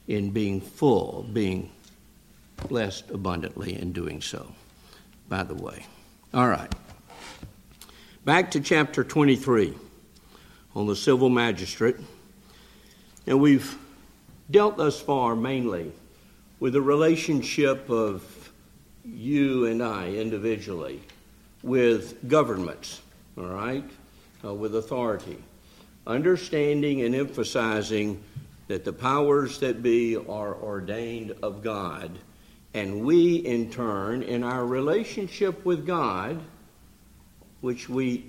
in being full, being blessed abundantly in doing so, by the way. All right. Back to chapter 23 on the civil magistrate. And we've dealt thus far mainly with the relationship of you and I individually with governments, all right, with authority, understanding and emphasizing that the powers that be are ordained of God, and we in turn, in our relationship with God, which we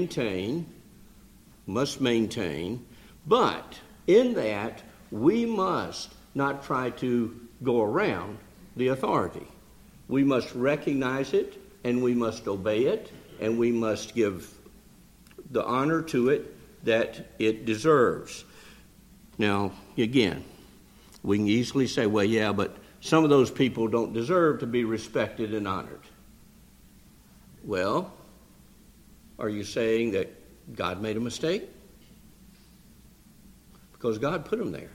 must maintain, but in that we must not try to go around the authority. We must recognize it, and we must obey it, and we must give the honor to it that it deserves. Now, again, we can easily say, well, yeah, but some of those people don't deserve to be respected and honored. Well, are you saying that God made a mistake? Because God put them there.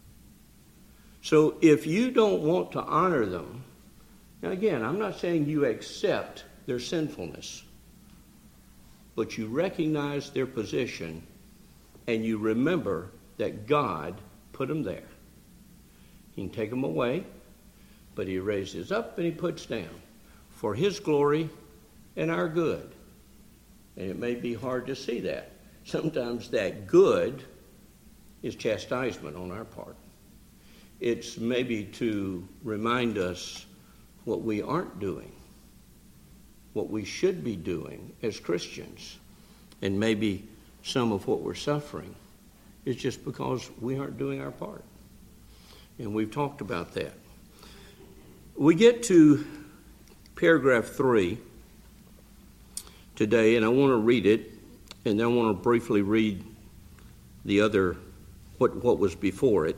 So if you don't want to honor them, now again, I'm not saying you accept their sinfulness, but you recognize their position and you remember that God put them there. He can take them away, but he raises up and he puts down for his glory and our good. And it may be hard to see that. Sometimes that good is chastisement on our part. It's maybe to remind us what we aren't doing, what we should be doing as Christians. And maybe some of what we're suffering is just because we aren't doing our part. And we've talked about that. We get to paragraph 3 today, and I want to read it, and then I want to briefly read the other, what was before it.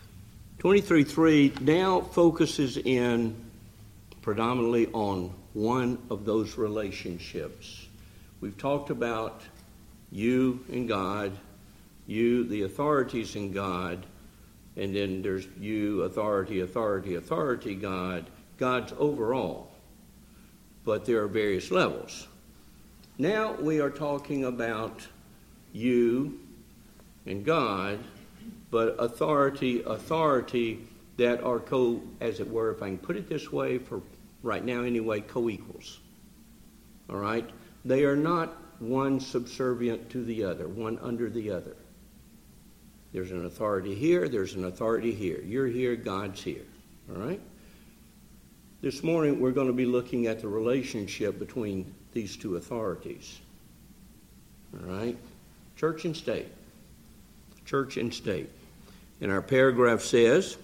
23:3 now focuses in predominantly on one of those relationships. We've talked about you and God, you, the authorities in God, and then there's you, authority, God, God's overall. But there are various levels. Now we are talking about you and God, but authority that are as it were, if I can put it this way, for right now anyway, co-equals. All right? They are not one subservient to the other, one under the other. There's an authority here, there's an authority here. You're here, God's here. All right? This morning we're going to be looking at the relationship between these two authorities. All right? Church and state. Church and state. And our paragraph says,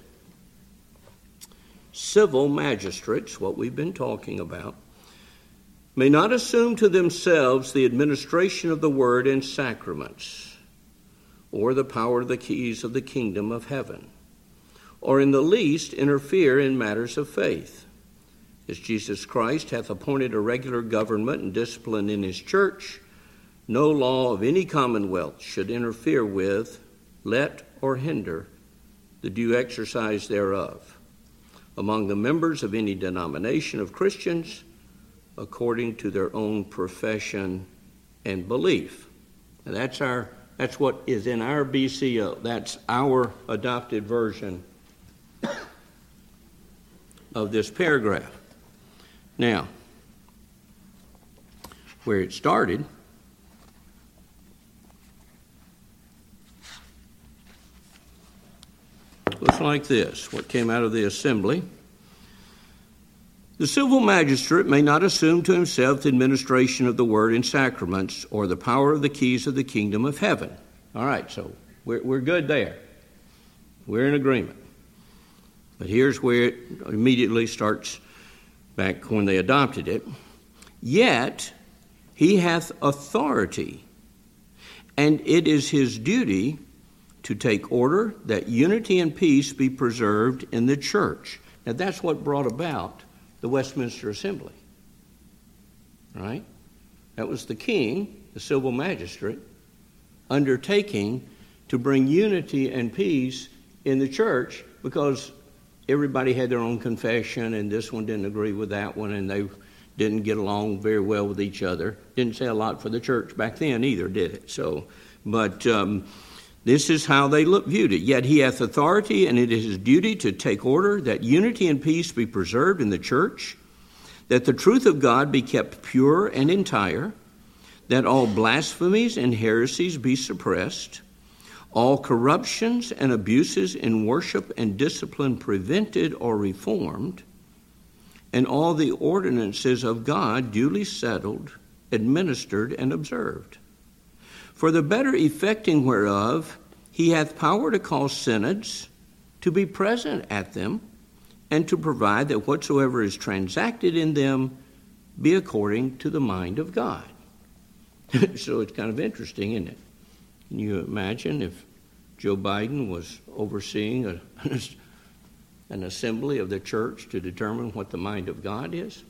civil magistrates, what we've been talking about, may not assume to themselves the administration of the word and sacraments, or the power of the keys of the kingdom of heaven, or in the least interfere in matters of faith. As Jesus Christ hath appointed a regular government and discipline in his church, no law of any commonwealth should interfere with, let, or hinder the due exercise thereof among the members of any denomination of Christians according to their own profession and belief. And that's what is in our BCO. That's our adopted version of this paragraph. Now, where it started, looks like this, what came out of the assembly. The civil magistrate may not assume to himself the administration of the word and sacraments or the power of the keys of the kingdom of heaven. All right, so we're good there. We're in agreement. But here's where it immediately starts back when they adopted it. Yet he hath authority, and it is his duty to take order that unity and peace be preserved in the church. Now that's what brought about the Westminster Assembly, right? That was the king, the civil magistrate, undertaking to bring unity and peace in the church because everybody had their own confession, and this one didn't agree with that one, and they didn't get along very well with each other. Didn't say a lot for the church back then either, did it? But this is how they viewed it. Yet he hath authority, and it is his duty to take order that unity and peace be preserved in the church, that the truth of God be kept pure and entire, that all blasphemies and heresies be suppressed, all corruptions and abuses in worship and discipline prevented or reformed, and all the ordinances of God duly settled, administered, and observed. For the better effecting whereof he hath power to cause synods, to be present at them, and to provide that whatsoever is transacted in them be according to the mind of God. So it's kind of interesting, isn't it? Can you imagine if Joe Biden was overseeing an assembly of the church to determine what the mind of God is?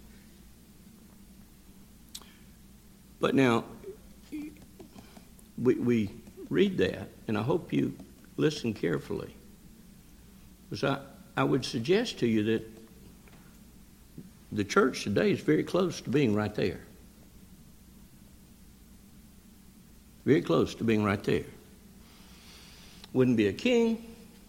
But now, we read that, and I hope you listen carefully. Because I would suggest to you that the church today is very close to being right there. Very close to being right there. Wouldn't be a king,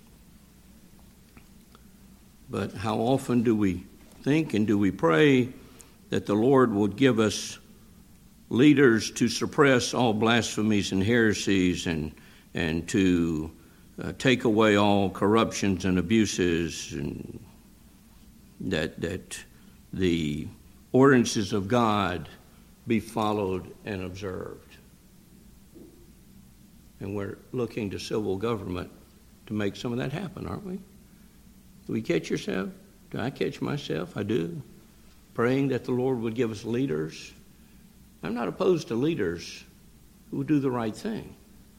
but how often do we think and do we pray that the Lord would give us leaders to suppress all blasphemies and heresies and to take away all corruptions and abuses, and that the ordinances of God be followed and observed. And we're looking to civil government to make some of that happen, aren't we? Do we catch yourself? Do I catch myself? I do. Praying that the Lord would give us leaders. I'm not opposed to leaders who do the right thing.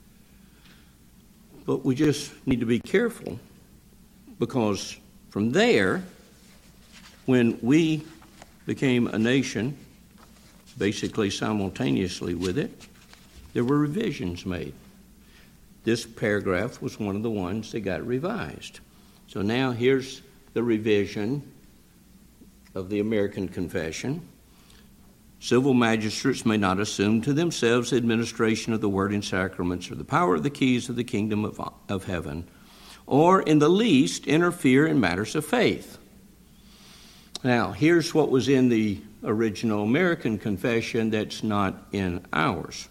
But we just need to be careful, because from there, when we became a nation, basically simultaneously with it, there were revisions made. This paragraph was one of the ones that got revised. So now here's the revision of the American Confession. Civil magistrates may not assume to themselves the administration of the word and sacraments or the power of the keys of the kingdom of heaven, or in the least interfere in matters of faith. Now, here's what was in the original American Confession that's not in ours.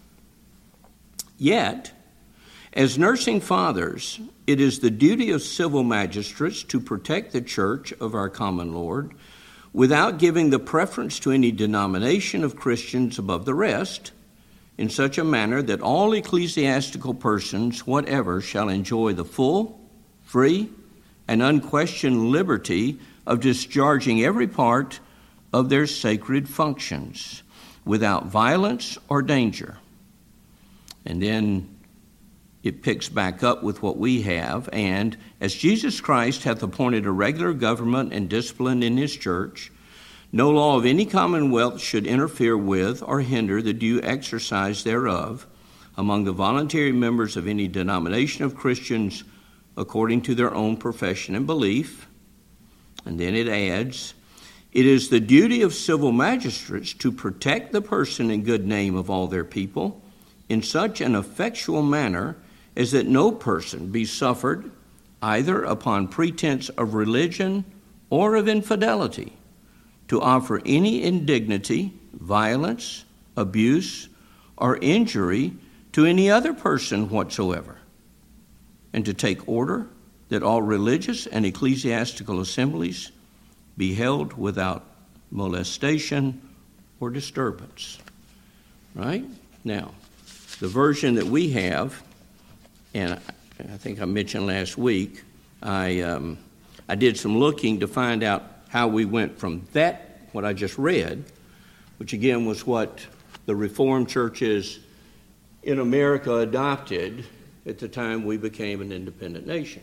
Yet, as nursing fathers, it is the duty of civil magistrates to protect the church of our common Lord without giving the preference to any denomination of Christians above the rest, in such a manner that all ecclesiastical persons, whatever, shall enjoy the full, free, and unquestioned liberty of discharging every part of their sacred functions without violence or danger. And then it picks back up with what we have. And as Jesus Christ hath appointed a regular government and discipline in his church, no law of any commonwealth should interfere with or hinder the due exercise thereof among the voluntary members of any denomination of Christians according to their own profession and belief. And then it adds, it is the duty of civil magistrates to protect the person and good name of all their people in such an effectual manner as that no person be suffered either upon pretense of religion or of infidelity to offer any indignity, violence, abuse, or injury to any other person whatsoever, and to take order that all religious and ecclesiastical assemblies be held without molestation or disturbance. Right? Now, the version that we have, and I think I mentioned last week, I did some looking to find out how we went from that, what I just read, which again was what the Reformed churches in America adopted at the time we became an independent nation,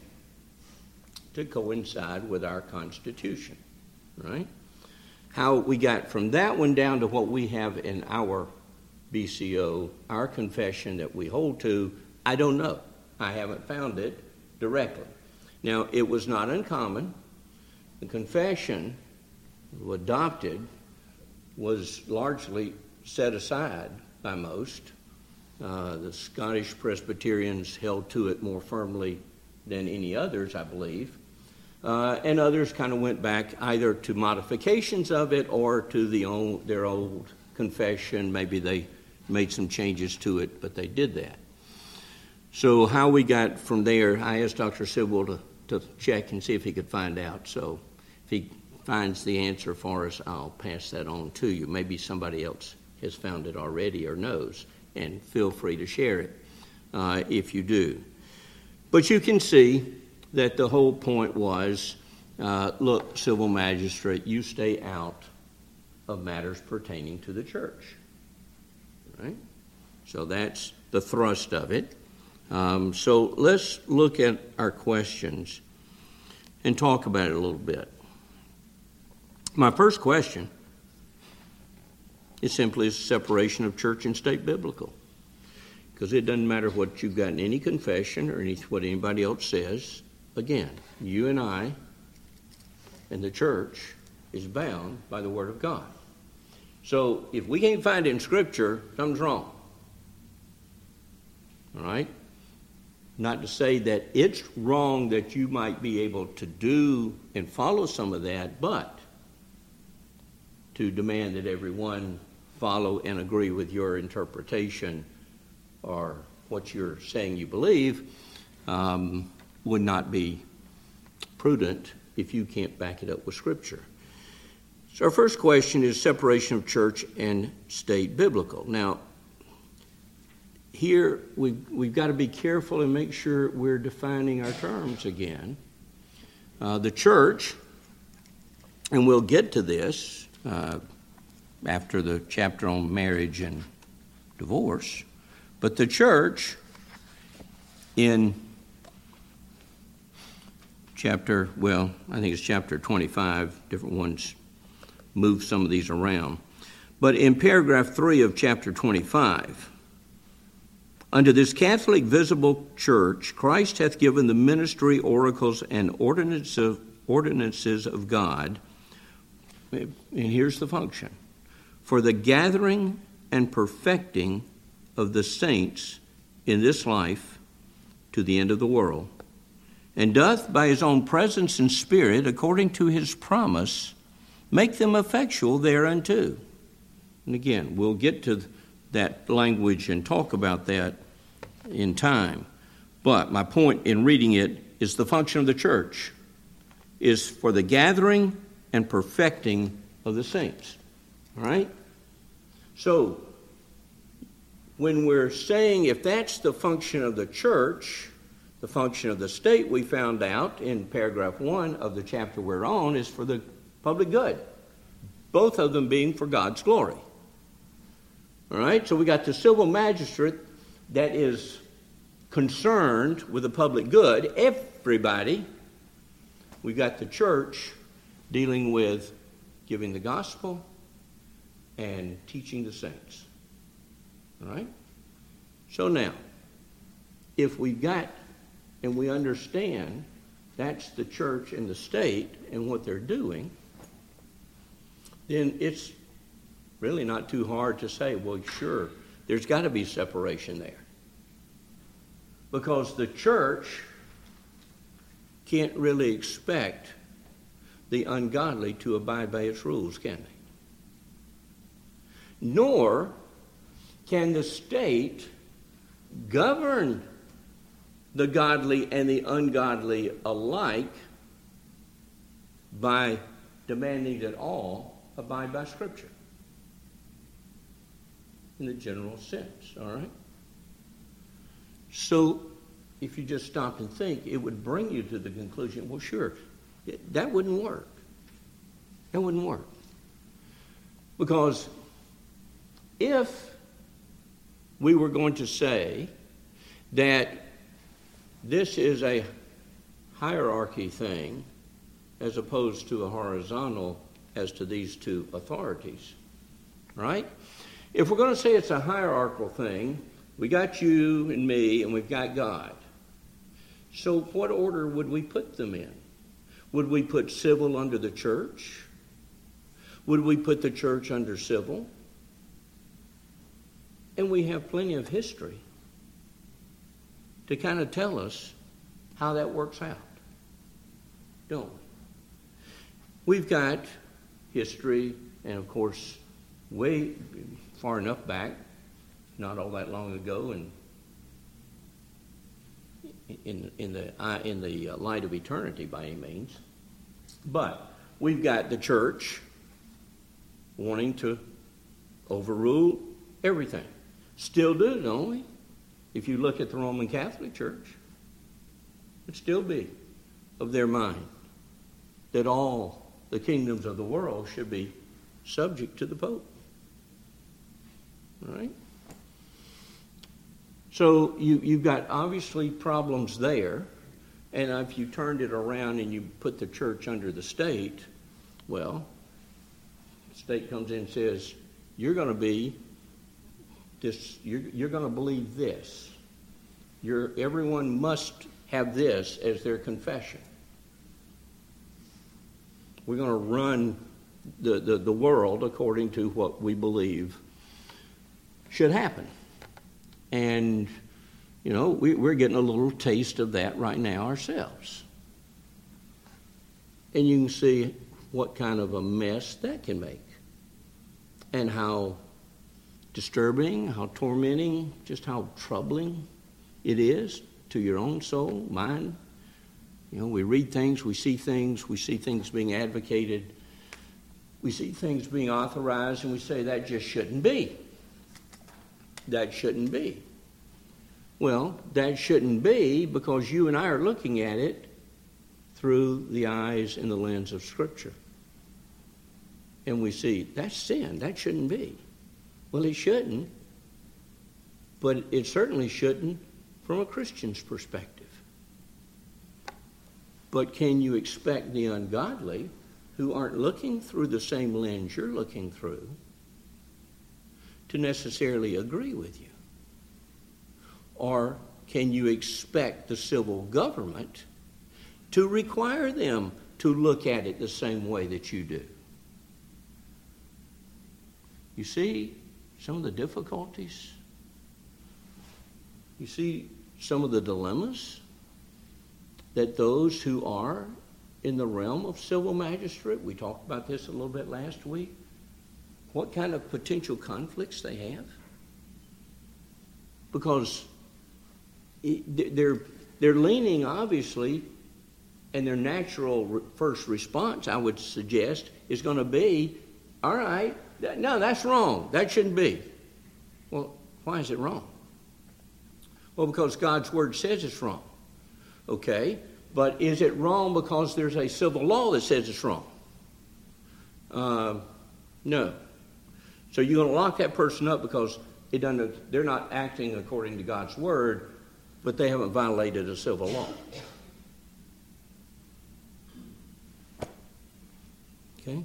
to coincide with our Constitution, right? How we got from that one down to what we have in our BCO, our confession that we hold to, I don't know. I haven't found it directly. Now, it was not uncommon. The confession adopted was largely set aside by most. The Scottish Presbyterians held to it more firmly than any others, I believe. And others kind of went back either to modifications of it or to their old confession. Maybe they made some changes to it, but they did that. So how we got from there, I asked Dr. Sibbald to check and see if he could find out. So if he finds the answer for us, I'll pass that on to you. Maybe somebody else has found it already or knows, and feel free to share it if you do. But you can see that the whole point was, look, civil magistrate, you stay out of matters pertaining to the church. Right? So that's the thrust of it. So let's look at our questions and talk about it a little bit. My first question is simply a separation of church and state biblical. Because it doesn't matter what you've got in any confession or what anybody else says. Again, you and I and the church is bound by the Word of God. So if we can't find it in Scripture, something's wrong. All right? Not to say that it's wrong that you might be able to do and follow some of that, but to demand that everyone follow and agree with your interpretation or what you're saying you believe would not be prudent if you can't back it up with Scripture. So our first question is separation of church and state biblical. Now, here we've got to be careful and make sure we're defining our terms again. The church, and we'll get to this after the chapter on marriage and divorce, but the church in I think it's chapter 25, different ones move some of these around. But in paragraph 3 of chapter 25, unto this Catholic visible church, Christ hath given the ministry, oracles, and ordinances of God. And here's the function. For the gathering and perfecting of the saints in this life to the end of the world, and doth by his own presence and spirit, according to his promise, make them effectual thereunto. And again, we'll get to that language and talk about that in time. But my point in reading it is the function of the church is for the gathering and perfecting of the saints. All right? So, when we're saying if that's the function of the church, the function of the state, we found out in paragraph 1 of the chapter we're on, is for the public good. Both of them being for God's glory. All right? So we got the civil magistrate that is concerned with the public good, everybody. We got the church dealing with giving the gospel and teaching the saints. All right? So now, if we've got and we understand that's the church and the state and what they're doing, then it's really not too hard to say, well, sure, there's got to be separation there. Because the church can't really expect the ungodly to abide by its rules, can they? Nor can the state govern the godly and the ungodly alike by demanding that all abide by Scripture in the general sense, all right? So if you just stop and think, it would bring you to the conclusion, well, sure, that wouldn't work. That wouldn't work. Because if we were going to say that this is a hierarchy thing as opposed to a horizontal as to these two authorities, right? If we're going to say it's a hierarchical thing, we got you and me and we've got God. So what order would we put them in? Would we put civil under the church? Would we put the church under civil? And we have plenty of history to kind of tell us how that works out, don't we? We've got history, and of course, way far enough back, not all that long ago, and in the light of eternity by any means. But we've got the church wanting to overrule everything. Still do, don't we? If you look at the Roman Catholic Church, it'd still be of their mind that all the kingdoms of the world should be subject to the Pope. All right? So you've got obviously problems there, and if you turned it around and you put the church under the state, well, the state comes in and says, you're going to be this, you're going to believe this. Everyone must have this as their confession. We're going to run the world according to what we believe should happen. And, you know, we're getting a little taste of that right now ourselves. And you can see what kind of a mess that can make. And how disturbing, how tormenting, just how troubling it is to your own soul, mind. You know, we read things, we see things being advocated, we see things being authorized, and we say that just shouldn't be. That shouldn't be. Well, that shouldn't be because you and I are looking at it through the eyes and the lens of Scripture. And we see, that's sin, that shouldn't be. Well, it shouldn't, but it certainly shouldn't from a Christian's perspective. But can you expect the ungodly, who aren't looking through the same lens you're looking through, to necessarily agree with you? Or can you expect the civil government to require them to look at it the same way that you do? You see some of the difficulties? You see some of the dilemmas that those who are in the realm of civil magistrate, we talked about this a little bit last week, what kind of potential conflicts they have? Because they're leaning, obviously, and their natural first response, I would suggest, is going to be, all right, no, that's wrong. That shouldn't be. Well, why is it wrong? Well, because God's Word says it's wrong. Okay, but is it wrong because there's a civil law that says it's wrong? No. So you're going to lock that person up because they're not acting according to God's Word, but they haven't violated a civil law. Okay?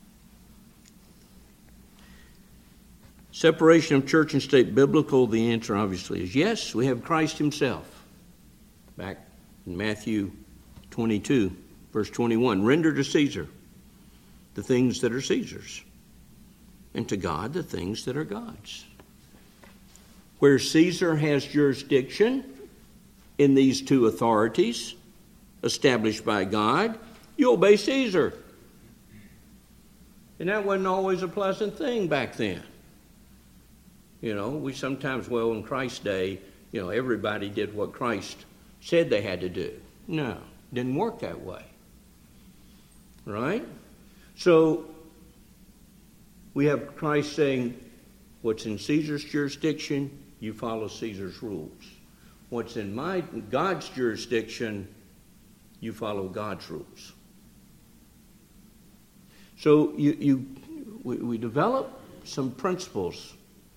Separation of church and state biblical, the answer obviously is yes. We have Christ himself. Back in Matthew 22, verse 21. Render to Caesar the things that are Caesar's, and to God the things that are God's. Where Caesar has jurisdiction in these two authorities established by God, you obey Caesar. And that wasn't always a pleasant thing back then. You know, we sometimes, in Christ's day, everybody did what Christ said they had to do. No, didn't work that way. Right? So, we have Christ saying, what's in Caesar's jurisdiction, you follow Caesar's rules. What's in God's jurisdiction, you follow God's rules. So we develop some principles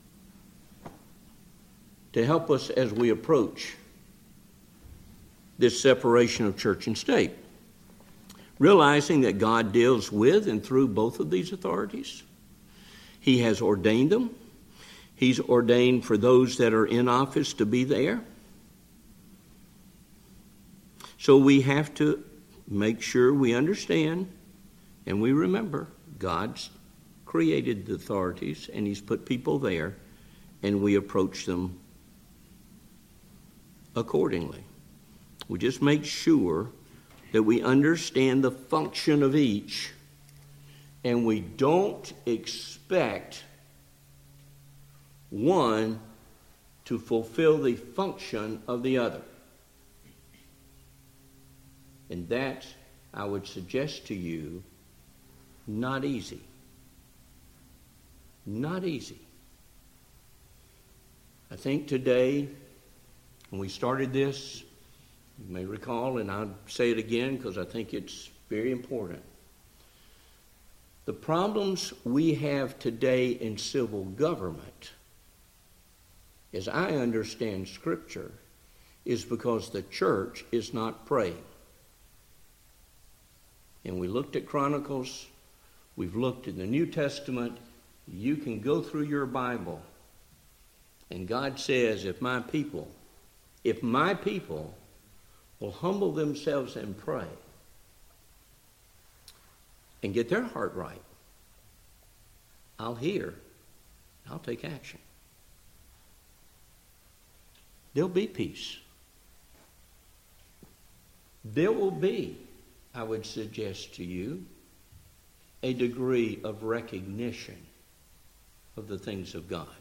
to help us as we approach this separation of church and state. Realizing that God deals with and through both of these authorities. He has ordained them. He's ordained for those that are in office to be there. So we have to make sure we understand and we remember God's created the authorities and He's put people there, and we approach them accordingly. We just make sure that we understand the function of each, and we don't expect one to fulfill the function of the other. And that's, I would suggest to you, not easy. Not easy. I think today, when we started this, you may recall, and I'll say it again because I think it's very important. The problems we have today in civil government, as I understand Scripture, is because the church is not praying. And we looked at Chronicles, we've looked in the New Testament. You can go through your Bible, and God says, if my people will humble themselves and pray and get their heart right, I'll hear, I'll take action. There'll be peace. There will be, I would suggest to you, a degree of recognition of the things of God.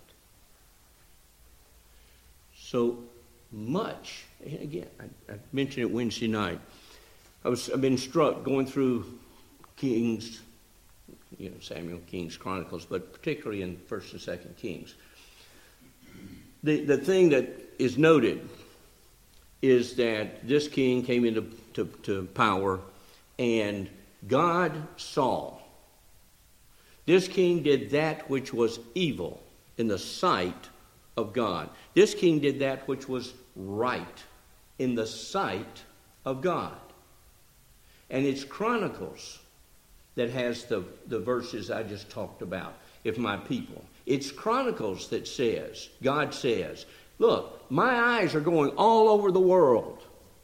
So much, and again, I mentioned it Wednesday night. I've been struck going through Kings, Samuel, Kings, Chronicles, but particularly in 1st and 2nd Kings. The thing that is noted is that this king came into power, and God saw. This king did that which was evil in the sight of God. This king did that which was right in the sight of God. And it's Chronicles that has the verses I just talked about, if my people. It's Chronicles that says, God says, look, my eyes are going all over the world,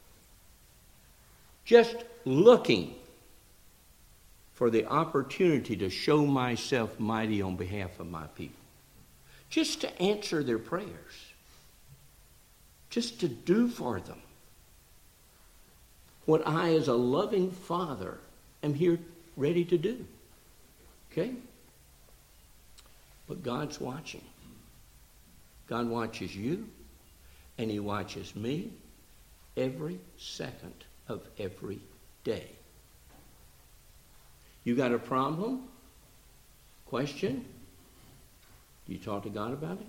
just looking for the opportunity to show myself mighty on behalf of my people. Just to answer their prayers. Just to do for them what I, as a loving Father, am here ready to do. Okay? But God's watching. God watches you, and He watches me every second of every day. You got a problem? Question? Do you talk to God about it?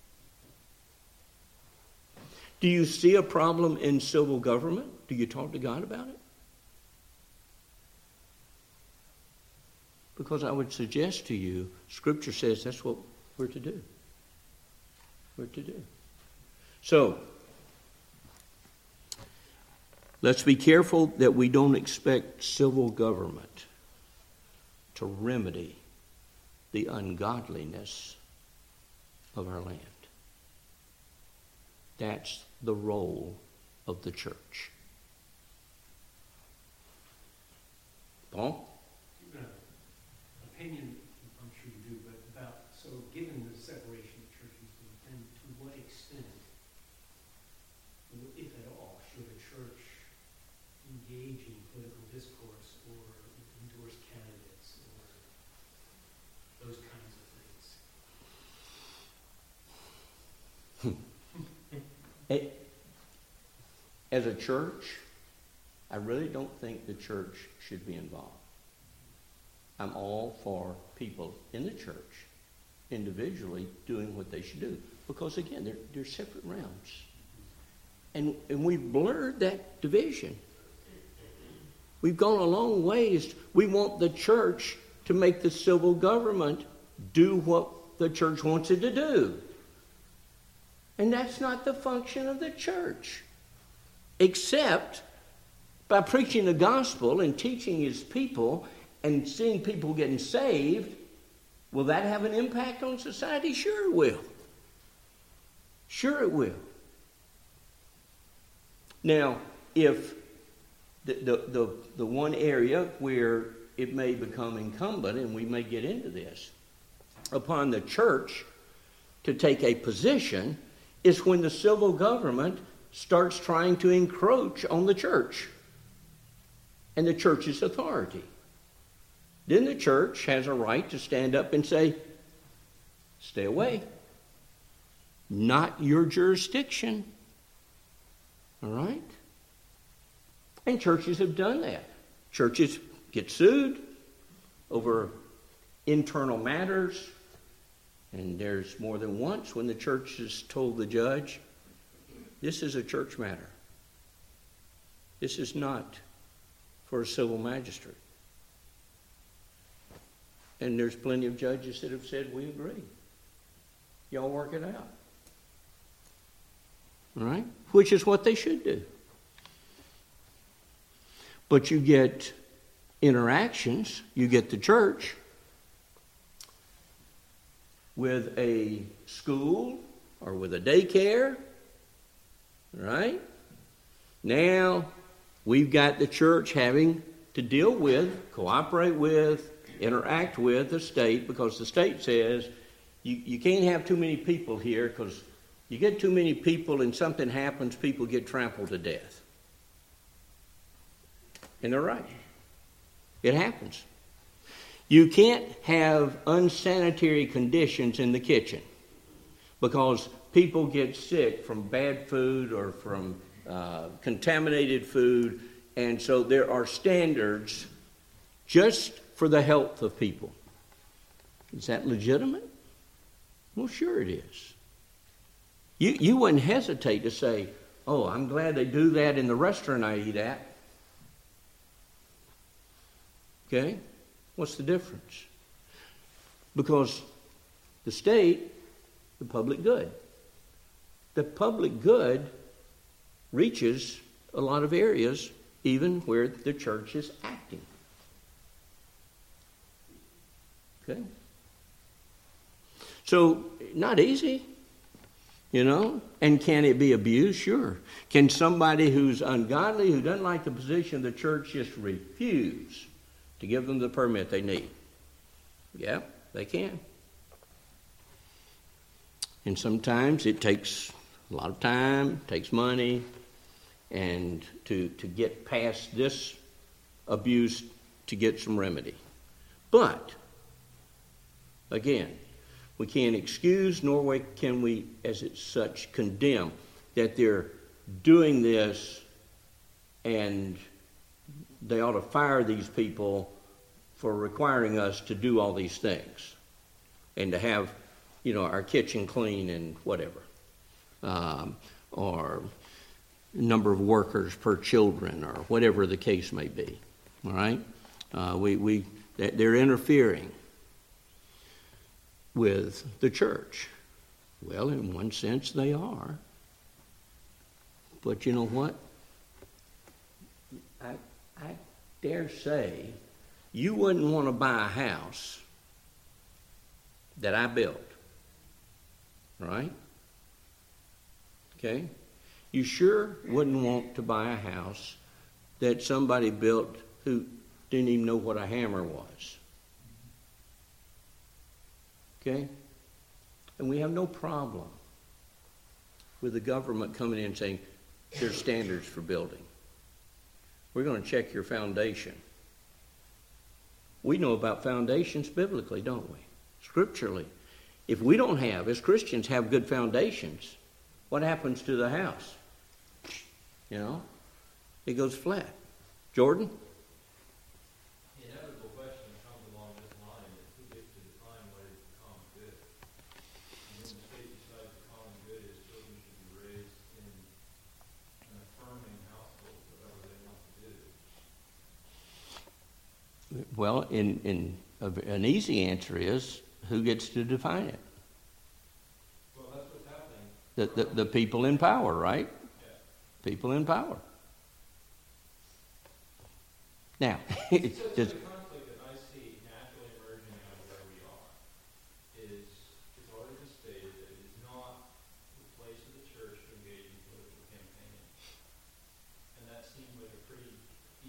Do you see a problem in civil government? Do you talk to God about it? Because I would suggest to you, Scripture says that's what we're to do. We're to do. So, let's be careful that we don't expect civil government to remedy the ungodliness of our land. That's the role of the church. Paul? Opinion, I'm sure you do, but about, so given the separation of church and state, then to what extent, if at all, should a church engage in political discourse or endorse candidates or those kinds of things? As a church, I really don't think the church should be involved. I'm all for people in the church individually doing what they should do. Because again, they're separate realms. And we've blurred that division. We've gone a long ways. We want the church to make the civil government do what the church wants it to do. And that's not the function of the church. Except by preaching the gospel and teaching His people and seeing people getting saved. Will that have an impact on society? Sure it will. Sure it will. Now, if the one area where it may become incumbent, and we may get into this, upon the church to take a position is when the civil government starts trying to encroach on the church and the church's authority. Then the church has a right to stand up and say, stay away. Not your jurisdiction. All right? And churches have done that. Churches get sued over internal matters. And there's more than once when the church has told the judge, this is a church matter. This is not for a civil magistrate. And there's plenty of judges that have said, we agree. Y'all work it out. All right? Which is what they should do. But you get interactions, you get the church with a school or with a daycare, right? Now we've got the church having to deal with, cooperate with, interact with the state, because the state says you can't have too many people here, because you get too many people and something happens, people get trampled to death. And they're right. It happens. You can't have unsanitary conditions in the kitchen because people get sick from bad food or from contaminated food. And so there are standards just for the health of people. Is that legitimate? Well, sure it is. You wouldn't hesitate to say, oh, I'm glad they do that in the restaurant I eat at. Okay? What's the difference? Because the state, the public good. The public good reaches a lot of areas, even where the church is acting. Okay? So, not easy, you know? And can it be abused? Sure. Can somebody who's ungodly, who doesn't like the position of the church, just refuse to give them the permit they need? Yeah, they can. And sometimes it takes a lot of time, takes money, and to get past this abuse to get some remedy. But, again, we can't excuse, nor can we, as it's such, condemn that they're doing this and they ought to fire these people for requiring us to do all these things and to have, our kitchen clean and whatever, or number of workers per children, or whatever the case may be. All right, they're interfering with the church. Well, in one sense, they are. But you know what? I dare say you wouldn't want to buy a house that I built, right? Okay? You sure wouldn't want to buy a house that somebody built who didn't even know what a hammer was. Okay? And we have no problem with the government coming in and saying, there's standards for building. We're going to check your foundation. We know about foundations biblically, don't we? Scripturally. If we don't have, as Christians, have good foundations, what happens to the house? It goes flat. Jordan? The inevitable question comes along this line is who gets to define what is the common good? And when the state decides the common good is children should be raised in an affirming household, whatever they want to do. Well, an easy answer is who gets to define it? Well, that's what's happening. The people in power, right? Yeah. People in power. Now, It's the conflict that I see naturally emerging out of where we are is it's already been stated that it is not the place of the church to engage in political campaigning. And that seems like a pretty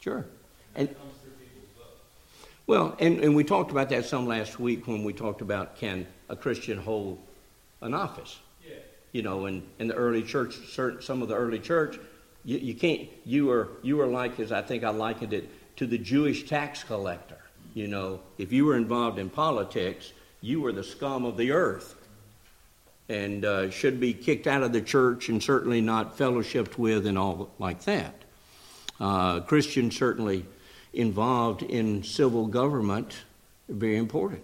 Sure. And that comes through people's votes. Well, and we talked about that some last week when we talked about can a Christian hold an office? Yeah. You know, in the early church, some of the early church, you can't. You were like, as I think I likened it, to the Jewish tax collector. You know, if you were involved in politics, you were the scum of the earth, and should be kicked out of the church and certainly not fellowshipped with and all like that. Christians certainly involved in civil government are very important.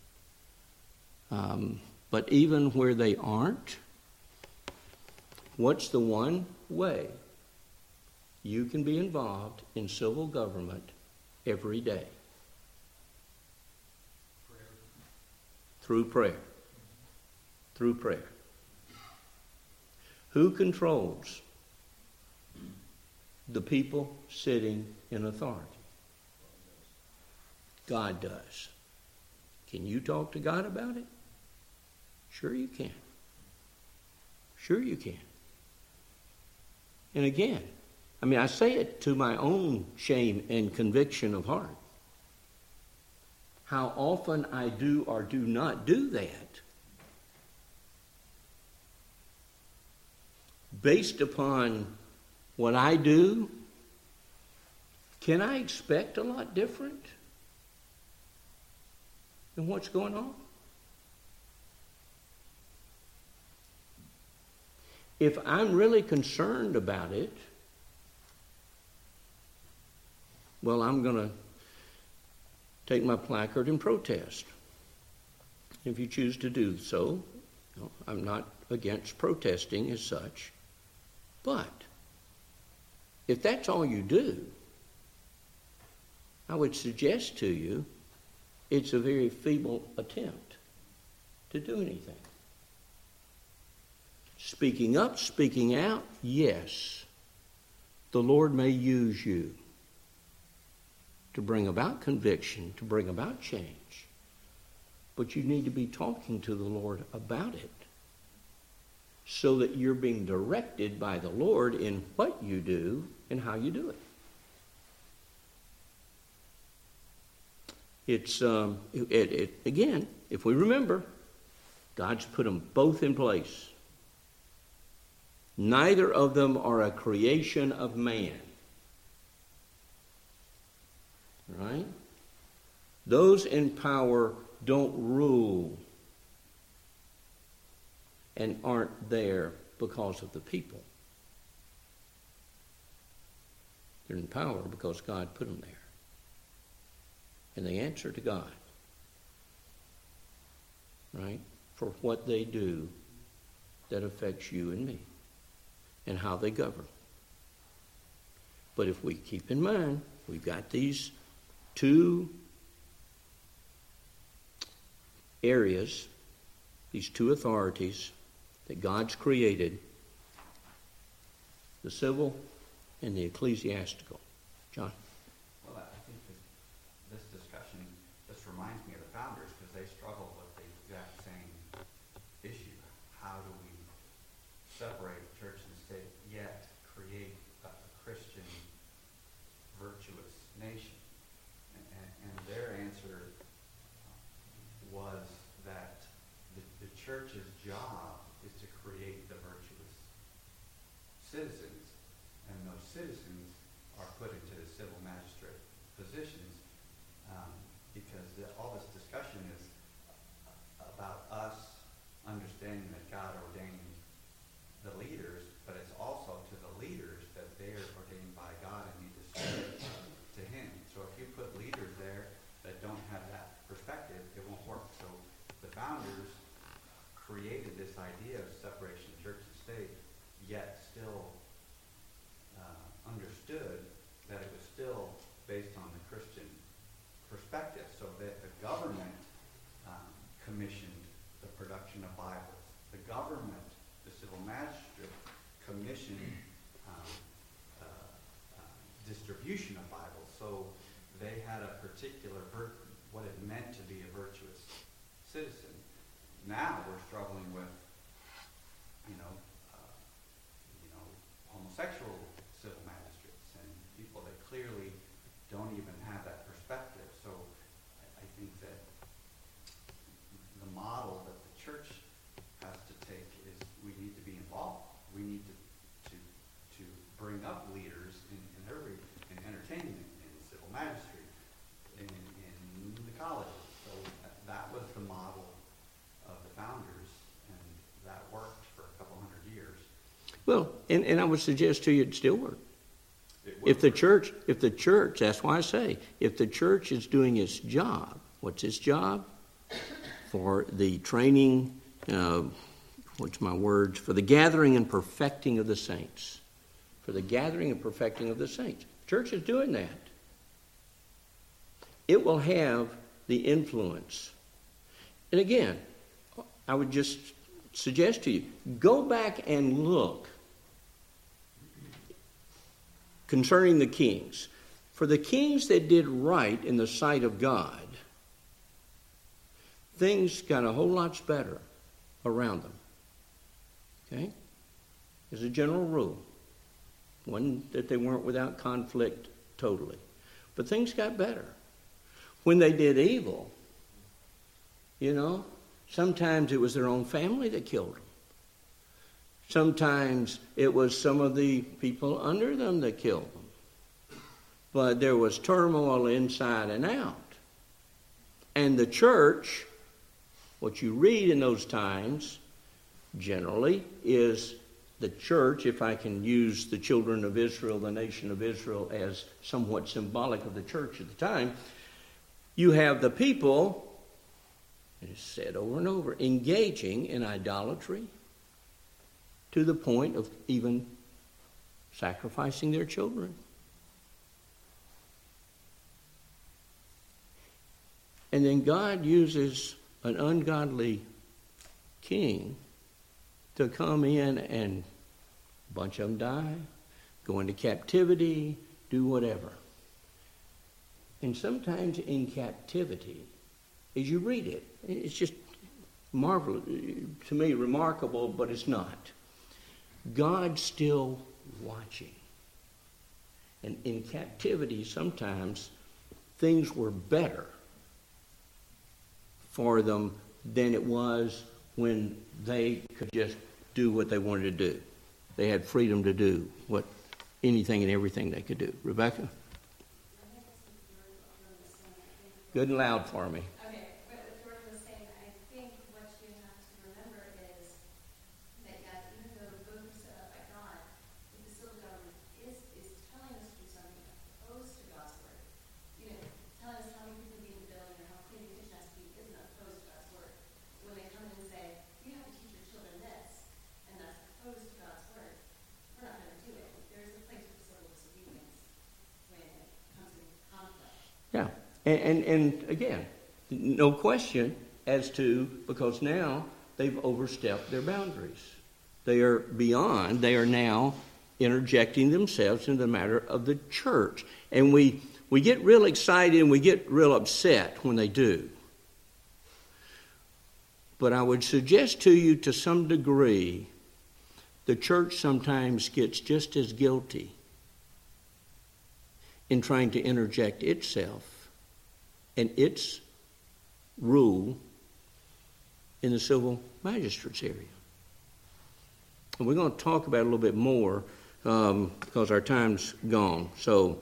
But even where they aren't, what's the one way you can be involved in civil government every day? Prayer. Through prayer. Through prayer. Who controls the people sitting in authority? God does. Can you talk to God about it? Sure you can. Sure you can. And again, I mean, I say it to my own shame and conviction of heart. How often I do or do not do that, based upon what I do, can I expect a lot different than what's going on? If I'm really concerned about it, well, I'm going to take my placard and protest. If you choose to do so, I'm not against protesting as such. But if that's all you do, I would suggest to you it's a very feeble attempt to do anything. Speaking up, speaking out, yes, the Lord may use you to bring about conviction, to bring about change. But you need to be talking to the Lord about it so that you're being directed by the Lord in what you do and how you do it. It's, again, if we remember, God's put them both in place. Neither of them are a creation of man. Right? Those in power don't rule and aren't there because of the people. They're in power because God put them there. And they answer to God. Right? For what they do that affects you and me. And how they govern. But if we keep in mind, we've got these two areas, these two authorities that God's created, the civil and the ecclesiastical. John? Well, I think this discussion just reminds me of the founders because they struggled with the exact same issue. How do we separate church and state, yet create a Christian, virtuous nation? And their answer was that the church's job is to create the virtuous citizens, and those citizens are put into the civil magistrate positions because all this discussion is about us understanding that God ordained the leaders, but it's also to the leaders that they're ordained by God and need to submit to Him. So if you put leaders there that don't have that perspective, it won't work. So the founders created this idea of separation of church and state, yet still understood that it was still based on the Christian perspective. So that the government commissioned the production of Bibles. The government, the civil magistrate, commissioned distribution of Bibles. So they had a particular what it meant to be a virtuous citizen. Now we're struggling with, homosexual civil magistrates and people that clearly Well, and I would suggest to you it'd still work. If the church, that's why I say, if the church is doing its job, what's its job? For the training, for the gathering and perfecting of the saints. For the gathering and perfecting of the saints. Church is doing that. It will have the influence. And again, I would just suggest to you, go back and look concerning the kings. For the kings that did right in the sight of God, things got a whole lot better around them. Okay? As a general rule. One, that they weren't without conflict totally. But things got better. When they did evil, sometimes it was their own family that killed them. Sometimes it was some of the people under them that killed them. But there was turmoil inside and out. And the church, what you read in those times, generally, is the church, if I can use the children of Israel, the nation of Israel, as somewhat symbolic of the church at the time, you have the people, it is said over and over, engaging in idolatry to the point of even sacrificing their children. And then God uses an ungodly king to come in, and a bunch of them die, go into captivity, do whatever. And sometimes in captivity, as you read it, it's just marvelous, to me, remarkable, but it's not. God's still watching. And in captivity, sometimes things were better for them than it was when they could just do what they wanted to do. They had freedom to do anything and everything they could do. Rebecca? Good and loud for me. Okay, what George was saying, I think what you have to remember is that even though the book is set up by God, if the civil government is telling us to do something opposed to God's word, telling us how many people be in the building or how clean the kitchen has to be isn't opposed to God's word. When they come in and say, you have to teach your children this, and that's opposed to God's word, we're not going to do it. There's a place for civil disobedience when it comes in conflict. Yeah. And again, no question as to, because now they've overstepped their boundaries. They are now interjecting themselves into the matter of the church. And we get real excited and we get real upset when they do. But I would suggest to you, to some degree, the church sometimes gets just as guilty in trying to interject itself and its rule in the civil magistrates area. And we're going to talk about it a little bit more because our time's gone. So,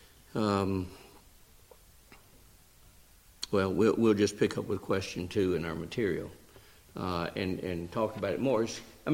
we'll just pick up with question 2 in our material and talk about it more.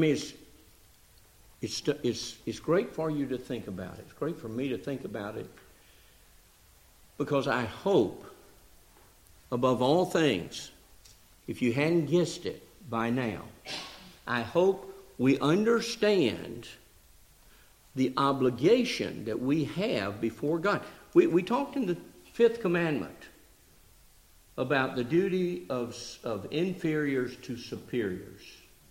It's great for you to think about it. It's great for me to think about it because I hope, above all things, if you hadn't guessed it by now, I hope we understand the obligation that we have before God. We talked in the 5th commandment about the duty of inferiors to superiors.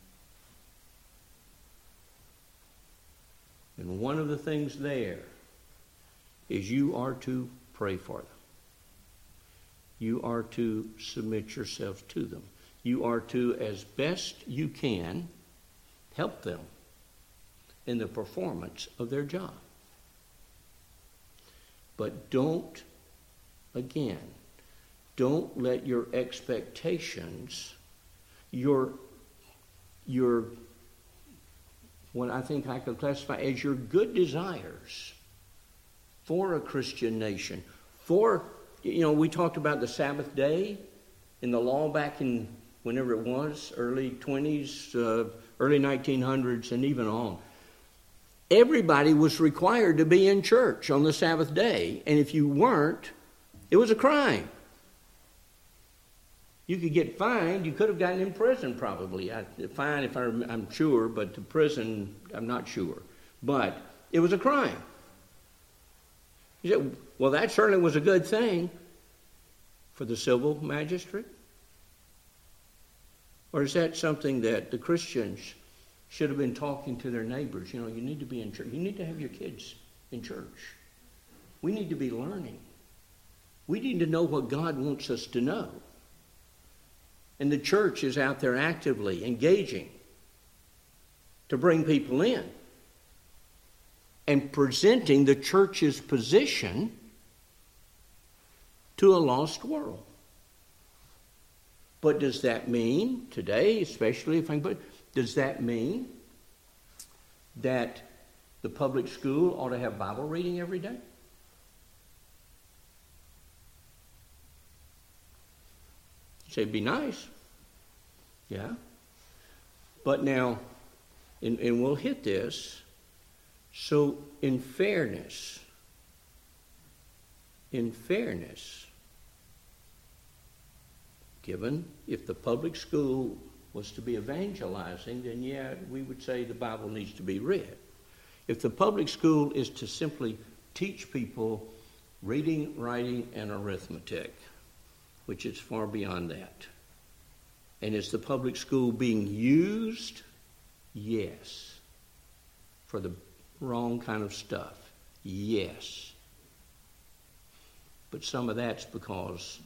And one of the things there is you are to pray for them. You are to submit yourself to them. You are to, as best you can, help them in the performance of their job. But don't let your expectations, your what I think I could classify as your good desires for a Christian nation, we talked about the Sabbath day in the law back in whenever it was, early 20s, early 1900s, and even on. everybody was required to be in church on the Sabbath day. And if you weren't, it was a crime. You could get fined. You could have gotten in prison probably. Fine if I'm sure, but to prison, I'm not sure. But it was a crime. You said, well, that certainly was a good thing for the civil magistrate. Or is that something that the Christians should have been talking to their neighbors? You need to be in church. You need to have your kids in church. We need to be learning. We need to know what God wants us to know. And the church is out there actively engaging to bring people in and presenting the church's position to a lost world. But does that mean today, especially does that mean that the public school ought to have Bible reading every day? You say it'd be nice. Yeah. But now, and we'll hit this, so in fairness, given if the public school was to be evangelizing, then yeah, we would say the Bible needs to be read. If the public school is to simply teach people reading, writing, and arithmetic, which is far beyond that, and is the public school being used? Yes. For the wrong kind of stuff? Yes. But some of that's because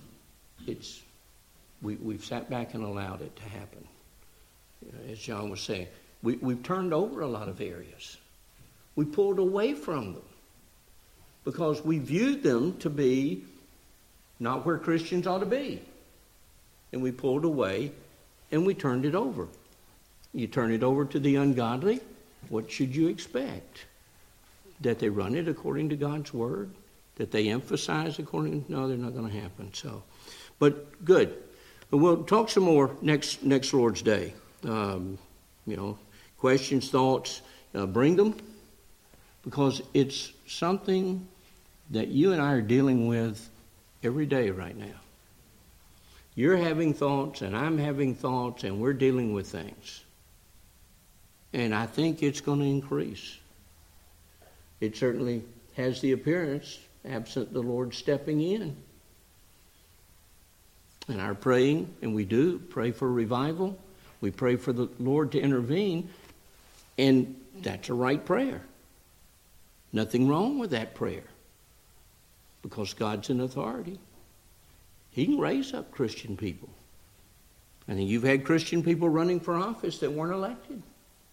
we've sat back and allowed it to happen. As John was saying, we've turned over a lot of areas. We pulled away from them because we viewed them to be not where Christians ought to be. And we pulled away and we turned it over. You turn it over to the ungodly, what should you expect? That they run it according to God's word? That they emphasize according to... No, they're not going to happen. So, but good. We'll talk some more next Lord's Day. Questions, thoughts, bring them. Because it's something that you and I are dealing with every day right now. You're having thoughts and I'm having thoughts and we're dealing with things. And I think it's going to increase. It certainly has the appearance, absent the Lord stepping in. And our praying, and we do pray for revival. We pray for the Lord to intervene. And that's a right prayer. Nothing wrong with that prayer. Because God's in authority. He can raise up Christian people. I think you've had Christian people running for office that weren't elected.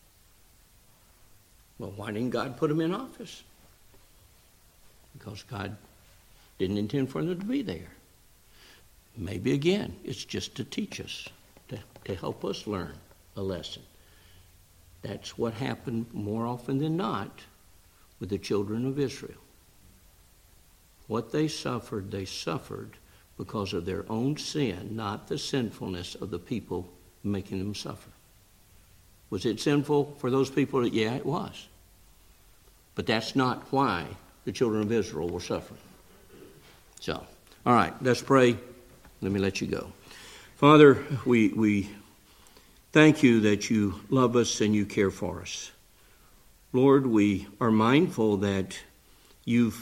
Well, why didn't God put them in office? Because God didn't intend for them to be there. Maybe again, it's just to teach us, to help us learn a lesson. That's what happened more often than not with the children of Israel. What they suffered because of their own sin, not the sinfulness of the people making them suffer. Was it sinful for those people? Yeah, it was. But that's not why the children of Israel were suffering. So, all right, let's pray. Let me let you go. Father, we thank you that you love us and you care for us. Lord, we are mindful that you've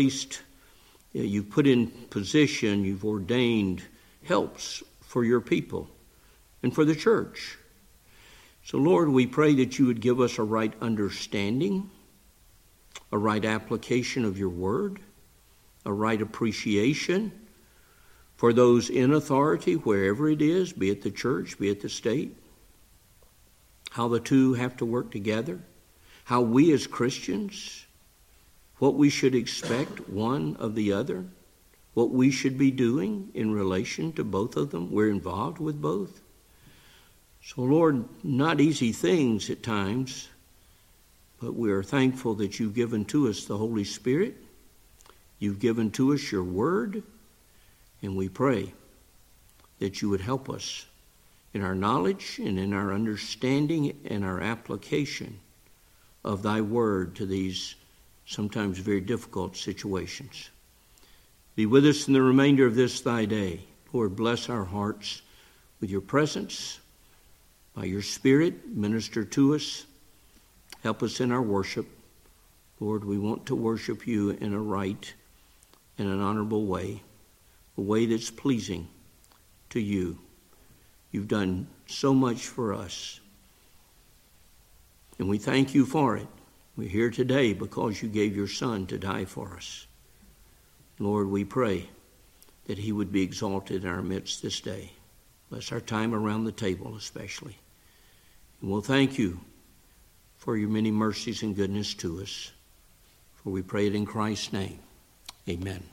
put in position, you've ordained helps for your people and for the church. So, Lord, we pray that you would give us a right understanding, a right application of your word, a right appreciation for those in authority, wherever it is, be it the church, be it the state, how the two have to work together, how we as Christians, what we should expect one of the other, what we should be doing in relation to both of them. We're involved with both. So, Lord, not easy things at times, but we are thankful that you've given to us the Holy Spirit. You've given to us your word, and we pray that you would help us in our knowledge and in our understanding and our application of thy word to these sometimes very difficult situations. Be with us in the remainder of this thy day. Lord, bless our hearts with your presence. By your Spirit, minister to us. Help us in our worship. Lord, we want to worship you in a right and an honorable way, a way that's pleasing to you. You've done so much for us, and we thank you for it. We're here today because you gave your Son to die for us. Lord, we pray that he would be exalted in our midst this day. Bless our time around the table especially. And we'll thank you for your many mercies and goodness to us. For we pray it in Christ's name. Amen.